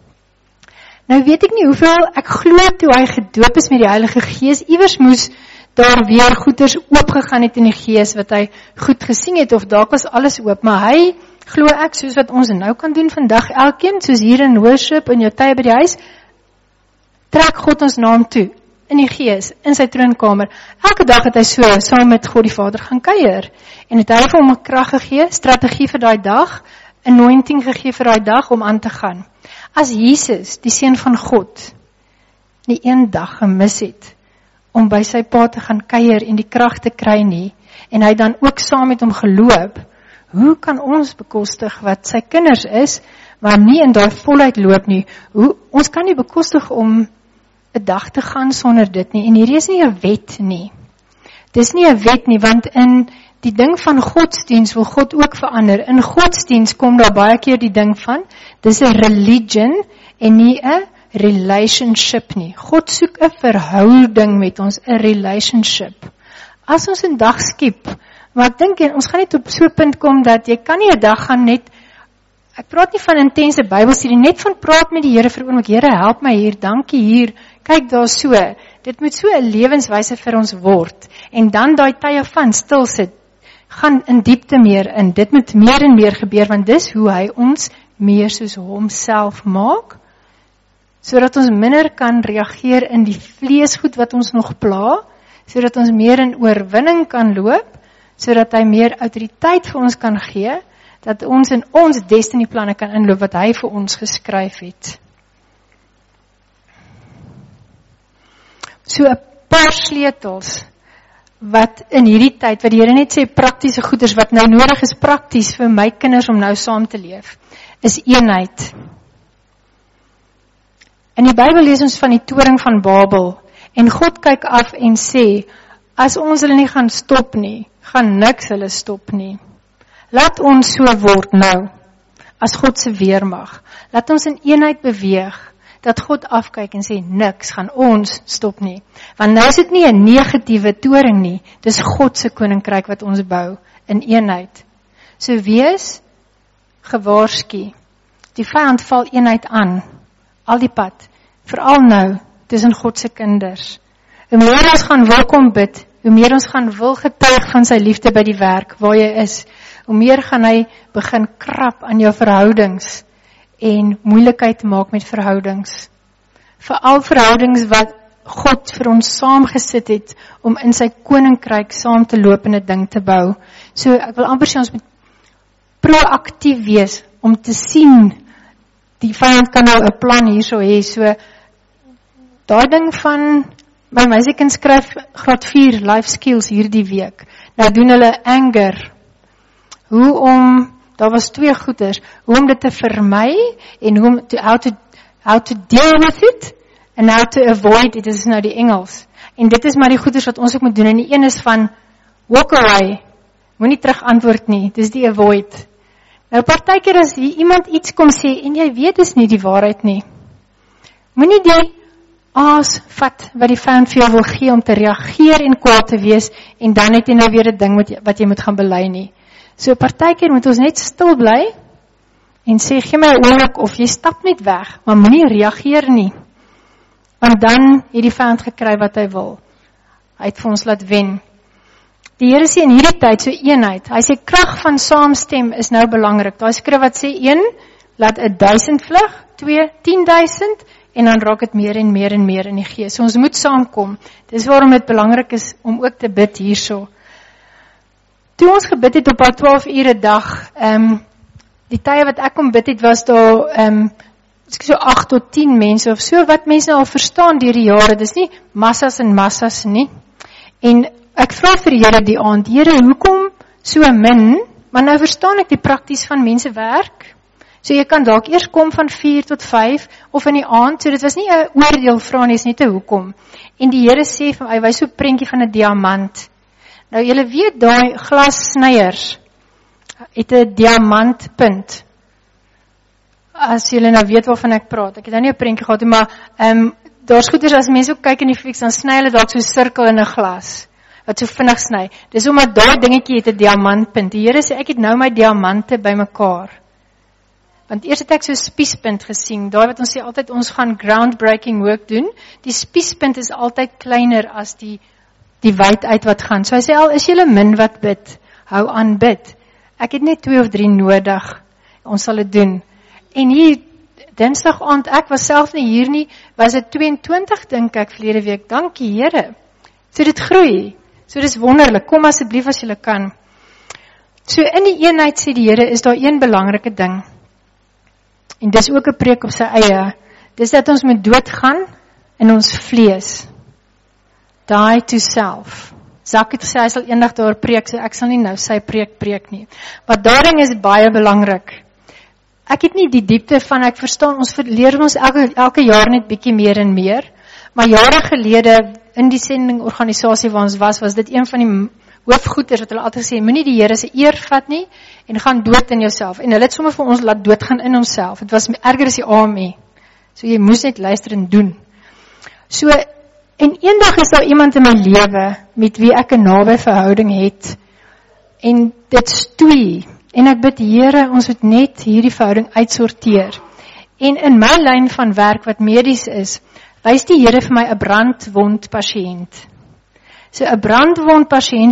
Nou weet ek nie hoeveel, ek glo toe hy gedoop is met die Heilige Gees, iewers moes daar weer goeders oopgegaan het in die Gees, wat hy goed gesien het, of daar was alles oop, maar hy, glo ek, soos wat ons nou kan doen vandag, elkeen, soos hier in worship, in jou tye by die huis, trek God ons naam toe, in die Gees, in sy troonkamer. Elke dag het hy so, saam met God die Vader gaan kuier, en het hy vir hom 'n krag gegee, strategie vir daai dag, anointing gegee vir daai dag, om aan te gaan. As Jesus, die Seun van God, nie een dag gemis het, om by sy pa te gaan kuier, en die krag te kry nie, en hy dan ook saam met hom geloop, hoe kan ons bekostig wat sy kinders is, maar nie in daai volheid loop nie, ons kan nie bekostig om 'n dag te gaan sonder dit nie, en hierdie is nie 'n wet nie. Dis nie 'n wet nie, want in die ding van godsdienst wil God ook verander. In godsdienst kom daar baie keer die ding van, dis 'n religion en nie 'n relationship nie. God soek 'n verhouding met ons, 'n relationship. As ons 'n dag skiep, maar ek dink ons gaan net op so 'n punt kom dat jy kan nie 'n dag gaan net, ek praat nie van intense Bybelstudie, net van praat met die Here vir oomblik, Here help my hier, dankie hier, kyk daar so, dit moet so 'n lewenswyse vir ons word, en dan daai tye van stil sit, gaan in diepte meer in, dit moet meer en meer gebeur, want dis hoe hy ons meer soos homself maak, sodat ons minder kan reageer in die vleesgoed wat ons nog pla, sodat ons meer in oorwinning kan loop, sodat hy meer autoriteit vir ons kan gee, dat ons in ons destinyplanne kan inloop wat hy vir ons geskryf het. So 'n paar sleutels wat in hierdie tyd, wat die Here net sê praktiese goeders wat nou nodig is prakties vir my kinders om nou saam te leef, is eenheid. In die Bybel lees ons van die toring van Babel, en God kyk af en sê, as ons hulle nie gaan stop nie, gaan niks hulle stop nie. Laat ons so word nou, as God se weermag. Laat ons in eenheid beweeg, dat God afkyk en sê, niks gaan ons stop nie. Want nou is dit nie 'n negatiewe toring nie, dis God se koninkryk wat ons bou, in eenheid. So wees gewaarsku, die vyand val eenheid aan, al die pad, veral nou, tussen God se kinders. Hoe meer ons gaan wil kom bid, hoe meer ons gaan wil getuig van sy liefde by die werk, waar jy is, hoe meer gaan hy begin krap aan jou verhoudings, en moeilikheid maak met verhoudings. Veral verhoudings wat God vir ons saamgesit het, om in sy koninkryk saam te loop en 'n ding te bou. So ek wil amper sê ons moet proaktief wees, om te sien, die vyand kan nou 'n plan hierso hê, so daai ding van, my meisiekind skryf graad 4 life skills hierdie week, nou doen hulle anger, daar was 2 goeders, hoe om dit te vermy, en how to deal with it, and how to avoid it, dit is nou die Engels, en dit is maar die goeders wat ons ook moet doen, en die een is van, walk away, moenie terug antwoord nie, dis die avoid. Nou partykeer as iemand iets kom sê, en jy weet dis nie die waarheid nie, moenie die aas vat, wat die vyand vir jou wil gee, om te reageer en kwaad te wees, en dan het jy nou weer 'n ding wat jy moet gaan bely nie. So partykeer moet ons net stil bly, en sê, gee my 'n oomblik, of jy stap net weg, maar moenie reageer nie, want dan het die vyand gekry wat hy wil. Hy het vir ons laat wen. Die Here sê in hierdie tyd, so eenheid, hy sê krag van saamstem is nou belangrik. Daar skrif wat sê 1, laat 1000 vlug, 2, 10,000, en dan raak dit meer en meer en meer in die gees. So ons moet saamkom. Dis waarom dit belangrik is om ook te bid hierso. Toe ons gebid het op 12 ure dag, die tye wat ek kom bid het, was daar so 8 tot 10 mense of so, wat mense al verstaan deur die jare, dis nie massas en massas nie. En ek vra vir die Here die aand, Here, hoekom so min? Maar nou verstaan ek die prakties van mense werk. So jy kan dalk eers kom van 4 tot 5, of in die aand, so dit was nie 'n oordeel vra nie, is net 'n hoekom. En die Here sê vir my, hy wys so 'n prentjie van 'n diamant. Nou julle weet, daai glassnyers het 'n diamantpunt. As julle nou weet waarvan ek praat, ek het nou nie 'n prentjie gehad nie, maar daar's goeders as mense ook kyk in die flieks, dan sny hulle dalk so 'n sirkel in 'n glas, wat so vinnig sny. Dis omdat daai dingetjie het 'n diamantpunt. Die Here sê, ek het nou my diamante bymekaar. Want eers het ek so 'n spiespunt gesien, daai wat ons sê altyd, ons gaan groundbreaking work doen, die spiespunt is altyd kleiner as die wyd uit wat gaan. So hy sê, al is julle min wat bid, hou aan bid. Ek het net 2 of 3 nodig, ons sal dit doen. En hier, Dinsdag aand, ek was self nie hier nie, was dit 22, dink ek, verlede week, dankie Here. So dit groei, so dit is wonderlik, kom asseblief as julle kan. So in die eenheid, sê die Here, is daar een belangrike ding, en dis ook 'n preek op sy eie, dis dat ons moet doodgaan in ons vlees. Die to self. Zak het gesê, hy sal eendag daar preek, so ek sal nie nou sy preek nie. Maar daarin is baie belangrik. Ek het nie die diepte van, ek verstaan, ons leer ons elke jaar net bietjie meer en meer, maar jare gelede, in die sendingorganisasie waar ons was dit een van die hoofgoeders wat hulle altyd sê, moenie die Here se eer vat nie, en gaan dood in jouself. En hulle het sommer vir ons laat doodgaan in onsself. Het was erger as die AME. So jy moes net luister en doen. So, en eendag is daar iemand in my lewe, met wie ek 'n naby verhouding het, en dit stoei, en ek bid Here, ons moet net hierdie verhouding uitsorteer. En in my lyn van werk, wat medies is, wys die Here vir my 'n brandwond pasiënt. So 'n brandwond pasiënt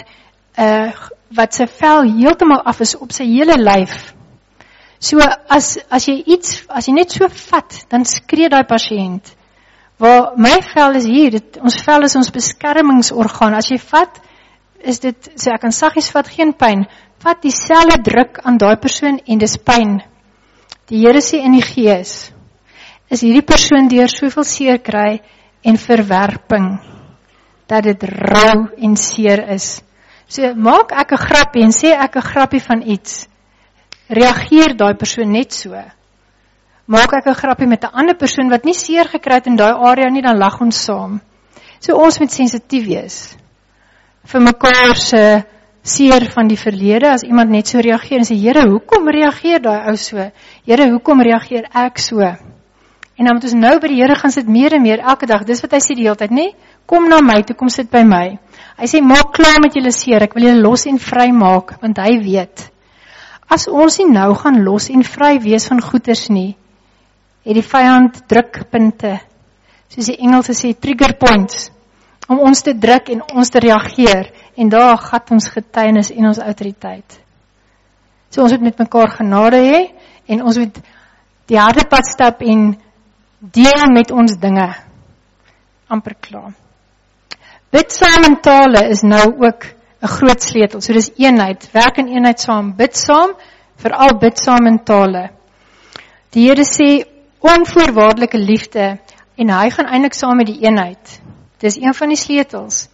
wat sy vel heeltemal af is op sy hele lyf. So as jy net so vat, dan skree daai pasiënt. Waar my vel is hier, ons vel is ons beskermingsorgaan. As jy vat, is dit, so ek kan saggies vat, geen pyn. Vat dieselfde druk aan daai persoon en dis pyn. Die Here sê in die gees, is hierdie persoon deur soveel seer kry en verwerping, dat dit rou en seer is. So maak ek 'n grappie en sê ek 'n grappie van iets, reageer daai persoon net so. Maak ek 'n grappie met 'n ander persoon wat nie seer gekry het in daai area nie, dan lag ons saam. So ons moet sensitief wees vir mekaar se seer van die verlede, as iemand net so reageer en sê, Here, hoekom reageer daai ou so? Here, hoekom reageer ek so? En dan moet ons nou by die Here gaan sit meer en meer elke dag, dis wat hy sê die hele tyd, nee? Kom na my toe, kom sit by my. Hy sê, maak klaar met julle seer, ek wil julle los en vry maak, want hy weet. As ons nie nou gaan los en vry wees van goeders nie, het die vyand drukpunte, soos die Engelse sê, trigger points, om ons te druk en ons te reageer, en daar gat ons getuienis en ons autoriteit. So ons moet met mekaar genade hê, en ons moet die harde pad stap en deel met ons dinge, amper klaar. Bid saam in tale is nou ook 'n groot sleutel, so dis eenheid, werk in eenheid saam, bid saam, veral bid saam in tale. Die Here sê, onvoorwaardelike liefde, en hy gaan eintlik saam met die eenheid. Dis een van die sleutels.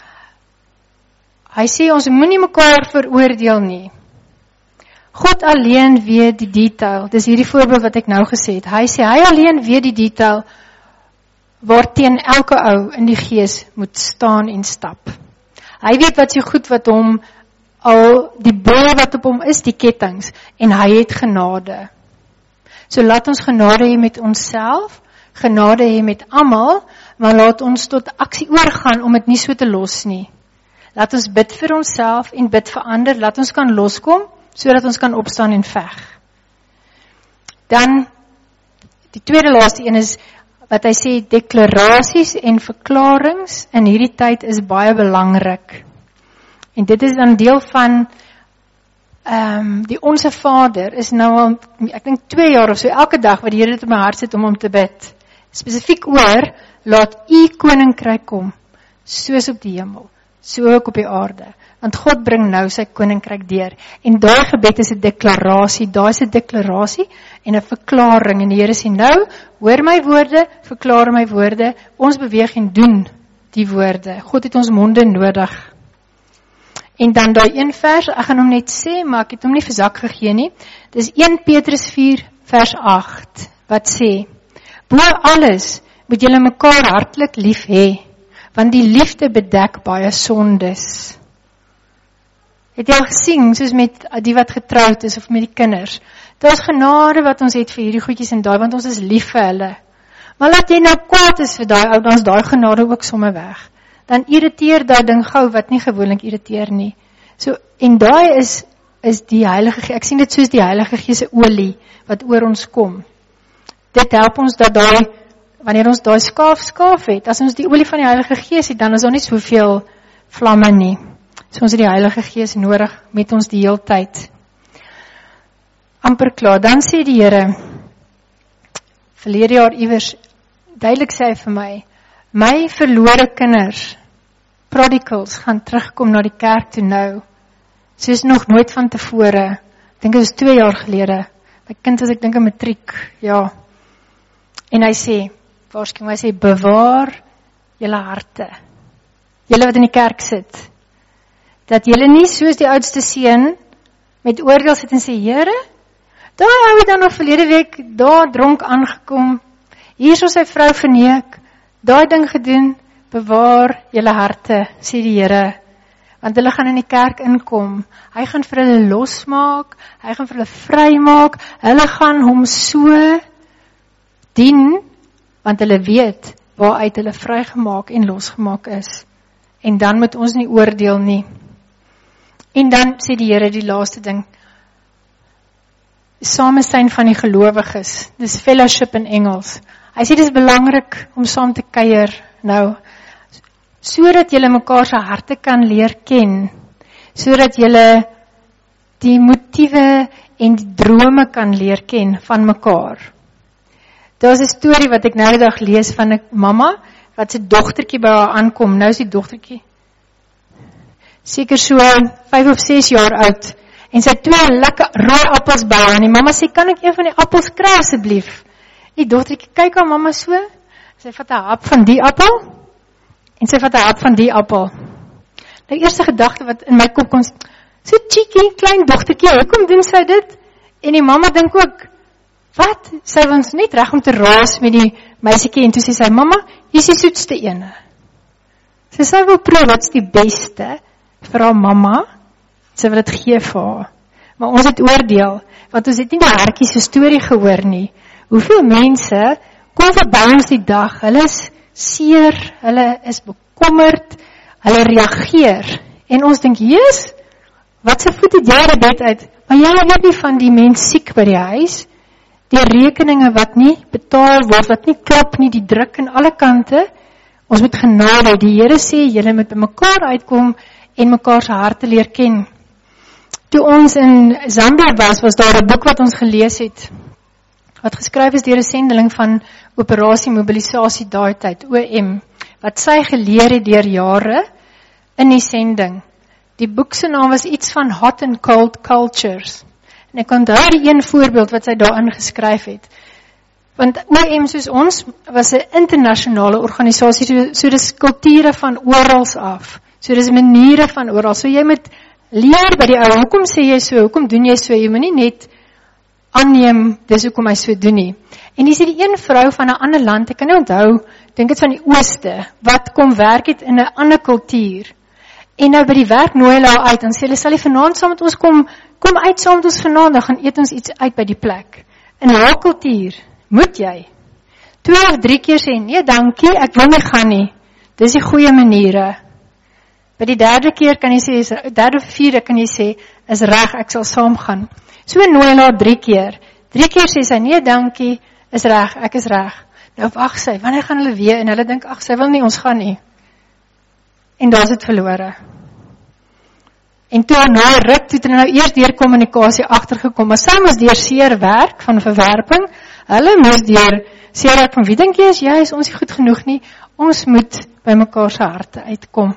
Hy sê, ons moenie mekaar veroordeel nie. God alleen weet die detail, dis hierdie voorbeeld wat ek nou gesê het. Hy sê, hy alleen weet die detail, waarteen elke ou in die gees moet staan en stap. Hy weet wat so goed wat hom, al die boel wat op hom is, die kettings, en hy het genade. So laat ons genade hê met onsself, genade hê met almal, maar laat ons tot aksie oorgaan om dit nie so te los nie. Laat ons bid vir onsself en bid vir ander, laat ons kan loskom, sodat ons kan opstaan en veg. Dan, die tweede laaste een is, wat hy sê, deklarasies en verklarings in hierdie tyd is baie belangrik. En dit is dan deel van die Onse Vader is nou al, ek dink 2 jaar of so, elke dag wat die Here dit op my hart sit om te bid. Spesifiek oor, laat u koninkryk kom, soos op die hemel, so ook op die aarde. Want God bring nou sy koninkryk deur. En daai gebed is 'n deklarasie, daai is 'n deklarasie en 'n verklaring. En die Here sê nou, hoor my woorde, verklaar my woorde, ons beweeg en doen die woorde. God het ons monde nodig. En dan daai een vers, ek gaan hom net sê, maar ek het hom nie vir Zak gegee nie. Dis 1 Petrus 4 vers 8, wat sê, bo alles moet julle mekaar hartlik lief hê, want die liefde bedek baie sondes. Het jy al gesien, soos met die wat getroud is, of met die kinders, daar is genade wat ons het vir hierdie goedjies en daai, want ons is lief vir hulle. Maar laat jy nou kwaad is vir daai ou, dan is daai genade ook somme weg. Dan irriteer daai ding gou, wat nie gewoonlik irriteer nie. So, en daai is die Heilige Gees, ek sien dit soos die Heilige Gees se olie, wat oor ons kom. Dit help ons dat daai, wanneer ons daai skaaf het, as ons die olie van die Heilige Gees het, dan is daar nie soveel vlamme nie. So ons het die Heilige Gees nodig met ons die hele tyd. Amper klaar, dan sê die Here, verlede jaar iewers, duidelik sê hy vir my verlore kinders, prodigals, gaan terugkom na die kerk toe nou, soos nog nooit van tevore, ek dink dit was 2 jaar gelede, my kind was ek dink in matriek, ja, en hy sê, waarskynlik, hy sê, bewaar julle harte, julle wat in die kerk sit, dat julle nie soos die oudste seun, met oordeel sit en sê, Here, daai ou het dan nog verlede week, daar dronk aangekom, hier is sy vrou verneek, daai ding gedoen, bewaar julle harte, sê die Here, want hulle gaan in die kerk inkom, hy gaan vir hulle losmaak, hy gaan vir hulle vrymaak, hulle gaan hom so dien, want hulle weet, waaruit hulle vrygemaak en losgemaak is, en dan moet ons nie oordeel nie, en dan sê die Here die laaste ding, samesyn van die gelowiges, dis fellowship in Engels, hy sê dit is belangrik om saam te kuier nou, sodat julle mekaar se harte kan leer ken, sodat julle die motiewe en die drome kan leer ken van mekaar. Daar is 'n storie wat ek nou die dag lees van 'n mamma, wat sy dogtertjie by haar aankom, nou is die dogtertjie seker so 5 of 6 jaar oud, en sy het 2 lekker rooi appels by haar, en die mamma sê, kan ek een van die appels kry asseblief? Die dogtertjie kyk haar mamma so, sy vat 'n hap van die appel, en sy vat 'n hap van die appel. Die eerste gedagte wat in my kop kom, so cheeky, klein dogtertjie, hoekom doen sy dit? En die mamma dink ook, wat? Sy was net reg om te raas met die meisiekie, en toe sê sy, mamma, hier is die soetste ene. Sy wil proe, wat is die beste vir haar mamma, sy wil dit gee vir haar. Maar ons het oordeel, want ons het nie die hartjie se storie gehoor nie. Hoeveel mense kom verby ons die dag, hulle is seer, hulle is bekommerd, hulle reageer, en ons dink, Jesus, wat se voet het jy die bed uit? Maar jy weet nie van die mens siek by die huis, die rekeninge wat nie betaal word, wat nie klop nie, die druk aan alle kante, ons moet genade, die Here sê, julle moet by mekaar uitkom, en mekaar se harte leer ken. Toe ons in Zambia was daar 'n boek wat ons gelees het, wat geskryf is deur 'n sendeling van Operasie Mobilisasie daai tyd, OM, wat sy geleer het deur jare in die sending. Die boek se naam was iets van Hot and Cold Cultures. En ek onthou die een voorbeeld wat sy daarin geskryf het. Want OM soos ons was 'n internasionale organisasie, so dis kulture van orals af. So dis maniere van oral. So jy moet leer by die ou, hoekom sê jy so, hoekom doen jy so, jy moet nie net aanneem, dis hoekom hy so doen nie. En hier is die een vrou van 'n ander land, ek kan nie onthou, dink dit van die ooste, wat kom werk het in 'n ander kultuur. En nou by die werk nooi hulle haar uit, en sê hulle, sal jy vanaand saam met ons kom uit saam met ons vanaand, dan gaan eet ons iets uit by die plek. In haar kultuur, moet jy 2 of 3 keer sê, nee dankie, ek wil nie gaan nie, dis die goeie maniere. By die 3de keer kan jy sê, 3de of 4de kan jy sê, is reg, ek sal saam gaan. So nooi hulle haar 3 keer. 3 keer sê sy, nee dankie, is reg, ek is reg. Nou wag sy, wanneer gaan hulle weer? En hulle dink, ag, sy wil nie, ons gaan nie. En daar is het verlore. En toe na ruk, toe het nou eers deur kommunikasie agtergekom, maar sy moes deur seer werk van verwerping, hulle moes deur seer werk van, wie dink jy is ons nie goed genoeg nie, ons moet by mekaar se harte uitkom.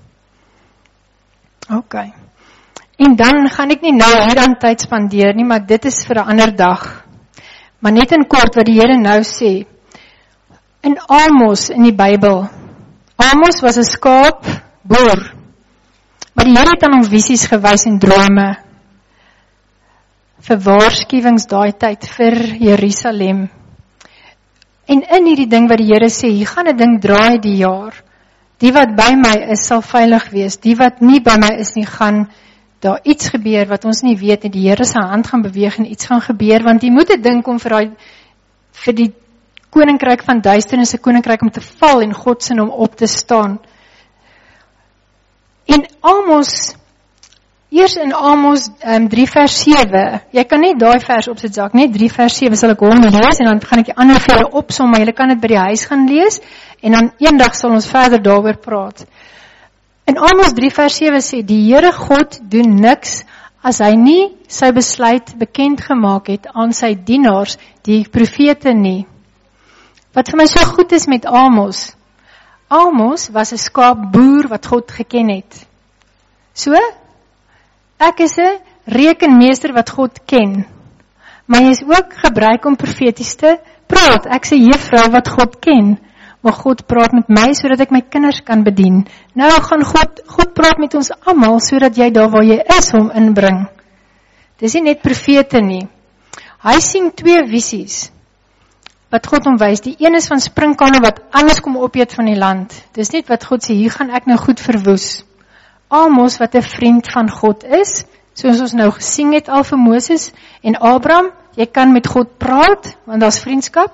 Ok. En dan gaan ek nie nou hier aan tyd spandeer nie, maar dit is vir 'n ander dag. Maar net in kort wat die Here nou sê, in Amos in die Bybel, Amos was 'n skaapboer, Maar die Here het aan hom visies gewys en drome, vir waarskuwings daai tyd vir Jerusalem. En in hierdie ding wat die Here sê, hier gaan 'n ding draai die jaar. Die wat by my is, sal veilig wees. Die wat nie by my is nie, gaan daar iets gebeur wat ons nie weet nie. Die Here se hand gaan beweeg en iets gaan gebeur, want die moet 'n ding kom vir die koninkryk van duisternis, 'n koninkryk om te val en God se om op te staan. En Amos, eers in Amos 3 vers 7, jy kan net daai vers opsit, Jacques, net 3 vers 7 sal ek hom lees, en dan gaan ek die ander vir julle opsom, maar julle kan dit by die huis gaan lees, en dan eendag sal ons verder daaroor praat. In Amos 3 vers 7 sê, die Here God doen niks, as hy nie sy besluit bekend gemaak het aan sy dienaars, die profete nie. Wat vir my so goed is met Amos, Amos was 'n skaapboer wat God geken het. So, ek is 'n rekenmeester wat God ken, maar jy is ook gebruik om profeties te praat. Ek is 'n juffrou wat God ken, maar God praat met my sodat ek my kinders kan bedien. Nou gaan God praat met ons almal sodat jy daar waar jy is hom inbring. Dis nie net profete nie. Hy sien 2 visies wat God hom wys. Die een is van sprinkane wat alles kom opeet van die land. Dis net wat God sê, hier gaan ek nou goed verwoes. Amos wat 'n vriend van God is, soos ons nou gesien het al vir Moses en Abraham, jy kan met God praat, want daar's vriendskap.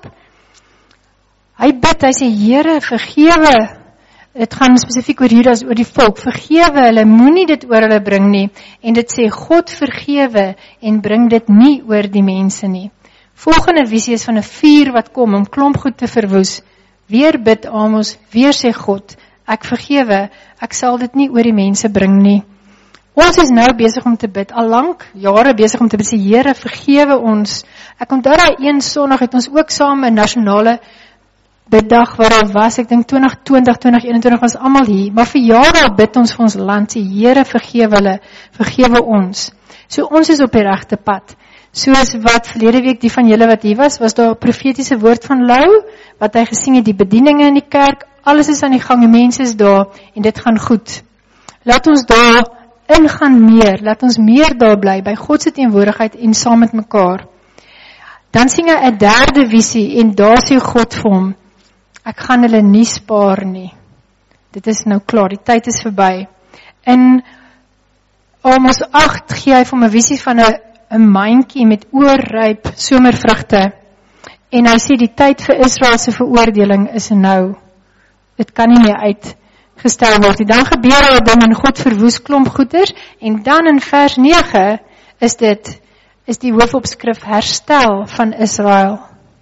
Hy bid, hy sê, Here, vergewe. Dit gaan spesifiek oor Judas, oor die volk. Vergewe hulle, moenie dit oor hulle bring nie. En dit sê, God vergewe en bring dit nie oor die mense nie. Volgende visie is van 'n vuur wat kom om klomp goed te verwoes. Weer bid Amos, weer sê God, ek vergewe, ek sal dit nie oor die mense bring nie. Ons is nou besig om te bid, al lank jare besig om te bid, sê Here, vergewe ons. Ek onthou daai een Sondag het ons ook saam 'n nasionale biddag waar daar was, ek dink 2020, 2021 was almal hier, maar vir jare bid ons vir ons land, sê Here, vergewe hulle, vergewe ons. So ons is op die regte pad. Soos wat verlede week die van julle wat hier was daar 'n profetiese woord van Lou, wat hy gesien het, die bedieninge in die kerk, alles is aan die gang, die mense is daar, en dit gaan goed. Laat ons daar ingaan meer, laat ons meer daar bly, by God se teenwoordigheid en saam met mekaar. Dan sien hy 'n derde visie, en daar sê God vir hom, ek gaan hulle nie spaar nie. Dit is nou klaar, die tyd is verby. In Amos 8 gee hy vir hom 'n visie van 'n mandjie met oorryp somervrugte. En hy sê die tyd vir Israel se veroordeling is nou. Dit kan nie meer uitgestel word nie. Dan gebeur daar 'n ding en God verwoes klomp goeders, en dan in vers 9 is die hoofopskrif herstel van Israel.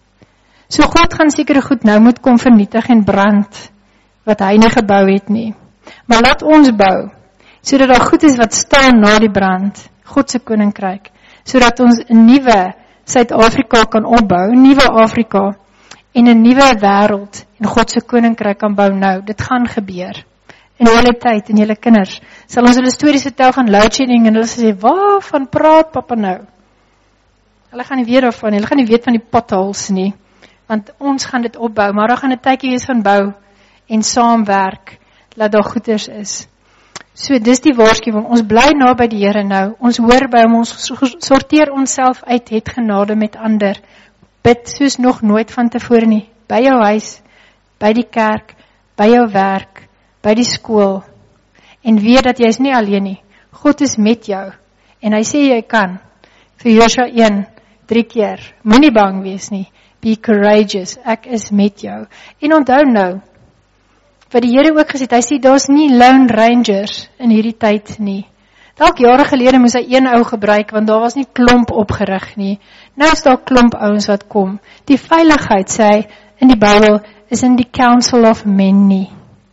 So God gaan sekere goed nou moet kom vernietig en brand, wat hy nie gebou het nie. Maar laat ons bou, sodat daar goed is wat staan na die brand, God se koninkryk, sodat ons 'n nuwe Suid-Afrika kan opbou, 'n nuwe Afrika, en 'n nuwe wêreld, en God se koninkryk kan bou nou. Dit gaan gebeur. In julle tyd, en julle kinders, sal ons hulle stories vertel van loadshedding, en hulle sê, waarvan praat papa nou? Hulle gaan nie weet daarvan, hulle gaan nie weet van die potholes nie, want ons gaan dit opbou, maar daar gaan 'n tydjie wees van bou, en saamwerk, laat daar goeders is. So, dis die waarskuwing, ons bly naby die Here nou, ons hoor by hom, ons sorteer onsself uit, het genade met ander, bid soos nog nooit van tevore nie, by jou huis, by die kerk, by jou werk, by die skool, en weet dat jy is nie alleen nie, God is met jou, en hy sê jy kan, vir Josua 1, 3 keer, moenie bang wees nie, be courageous, ek is met jou, en onthou nou, wat die Here ook gesê, hy sê, daar's nie lone rangers in hierdie tyd nie. Dalk jare gelede moes hy een ou gebruik, want daar was nie klomp opgerig nie. Nou is daar klomp ouens wat kom. Die veiligheid, sê hy, in die Bybel, is in die council of many.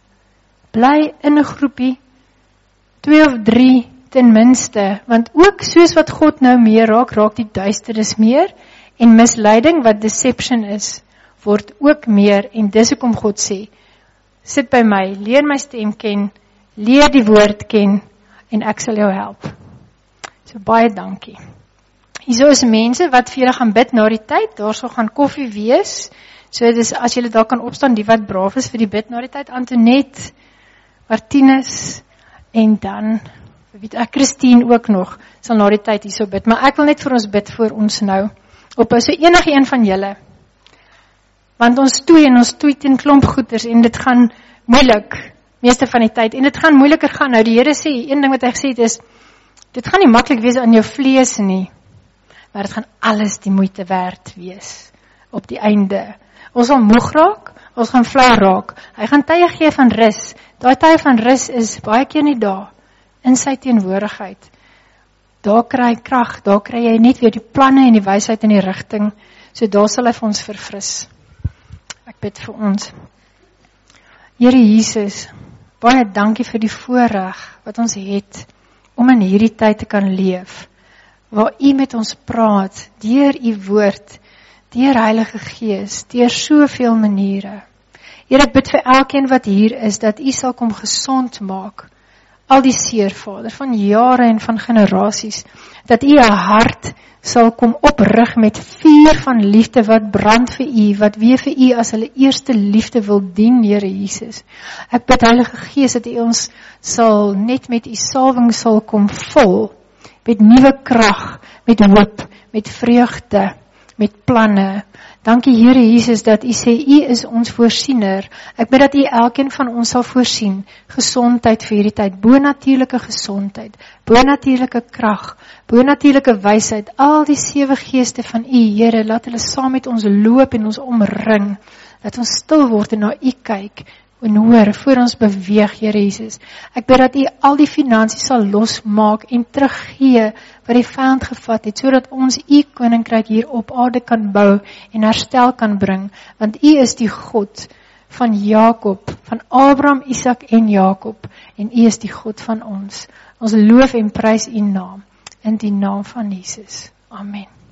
Bly in 'n groepie, 2 of 3 ten minste, want ook soos wat God nou meer raak die duisternis meer, en misleiding wat deception is, word ook meer, en dis hoekom God sê, sit by my, leer my stem ken, leer die woord ken, en ek sal jou help. So baie dankie. Hierso is mense wat vir julle gaan bid na die tyd, daar sal gaan koffie wees, so dis, as julle daar kan opstaan, die wat braaf is vir die bid na die tyd, Antoinette, Martinus, En dan, weet ek, Christine ook nog, sal na die tyd hierso bid, maar ek wil net vir ons bid voor ons nou, ophou, so enige een van julle, want ons toei teen klomp goeders, en dit gaan moeilik, meeste van die tyd, en dit gaan moeiliker gaan, nou die Here sê, een ding wat hy gesê het is, dit gaan nie maklik wees aan jou vlees nie, maar dit gaan alles die moeite werd wees, op die einde. Ons gaan moeg raak, ons gaan flou raak, hy gaan tye gee van rus, daai tye van rus is baie keer nie daar, in sy teenwoordigheid, daar kry hy krag, daar kry jy net weer die planne en die wysheid en die rigting, so daar sal hy vir ons verfris. Ek bid vir ons. Here Jesus, baie dankie vir die voorreg wat ons het, om in hierdie tyd te kan leef, waar U met ons praat, deur U woord, deur Heilige Gees, deur soveel maniere. Here, ek bid vir elkeen wat hier is, dat U sal kom gesond maak, al die seer, Vader, van jare en van generasies, dat U 'n hart sal kom oprig met vuur van liefde wat brand vir U, wat weer vir U as hulle eerste liefde wil dien, Here Jesus. Ek bid Heilige Gees dat U ons sal net met U salwing sal kom vol, met nuwe krag, met hoop, met vreugde, met planne. Dankie Here Jesus dat U sê U is ons voorsiener. Ek bid dat U elkeen van ons sal voorsien, gesondheid vir hierdie tyd, bonatuurlike gesondheid, bonatuurlike krag, bonatuurlike wysheid, al die 7 geeste van U, Here, laat hulle saam met ons loop en ons omring, dat ons stil word en na U kyk, en hoor, voor ons beweeg, Here Jesus. Ek bid dat U al die finansies sal losmaak en teruggee wat die vyand gevat het, sodat ons U koninkryk hier op aarde kan bou en herstel kan bring, want U is die God van Jakob, van Abraham, Isak en Jakob, en U is die God van ons. Ons loof en prys U naam, in die naam van Jesus. Amen.